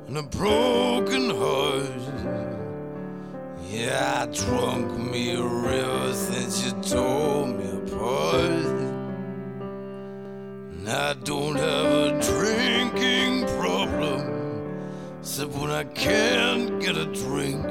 and a broken heart. Yeah, I drunk me a river since you tore me apart. And I don't have a drinking problem, except when I can't get a drink.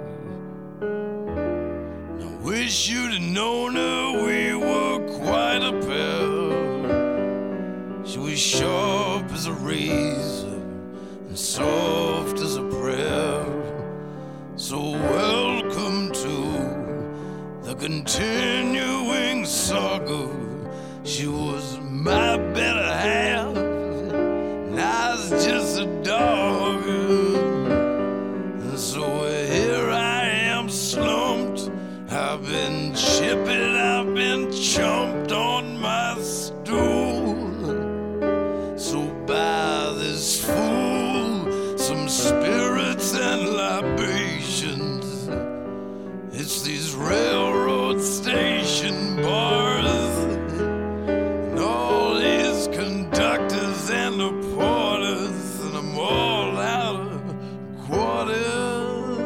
I wish you'd have known her, we were quite a pair. She was sharp as a razor and soft as a prayer. So welcome to the continuing saga. She was my better half, and I was just a dog. And so here I am slumped. I've been chipped, I've been chomped on my stool. So buy this fool some spirits and libations. It's these railroad station bars and all these conductors and the porters, and I'm all out of quarters.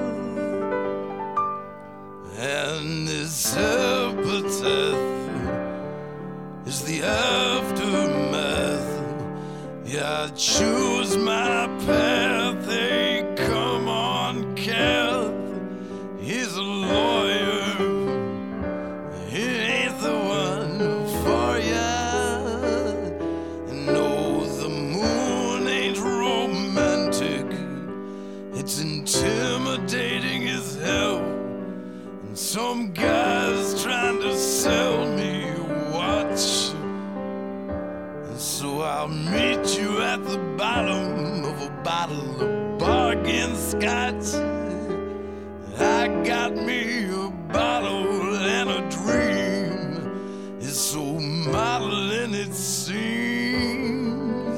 And this epitaph is the aftermath. Yeah, I choose my path. Hey, come on, Kath. He's a lawyer. He ain't the one for ya. No, the moon ain't romantic. It's intimidating as hell. And some guy's trying to sell me a watch. So I'll meet you at the bottom of a bottle of bargain scotch. I got me a bottle and a dream. It's so modeling it seems.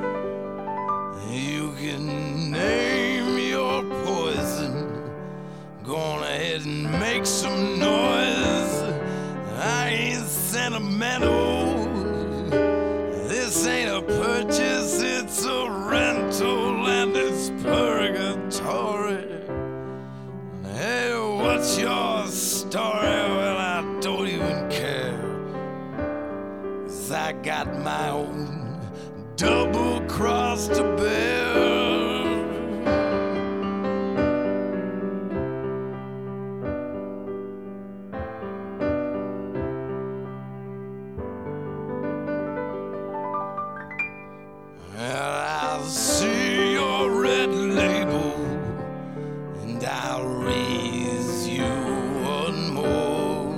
You can name your poison. Go on ahead and make some noise. I ain't sentimental. This ain't a purchase, it's a rental, and it's purgatory. Hey, what's your story? Well, I don't even care, 'cause I got my own double cross to bear. I'll see your red label and I'll raise you one more.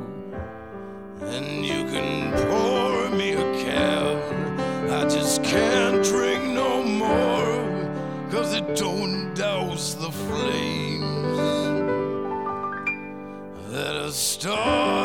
And you can pour me a cab, I just can't drink no more, 'cause it don't douse the flames that are starting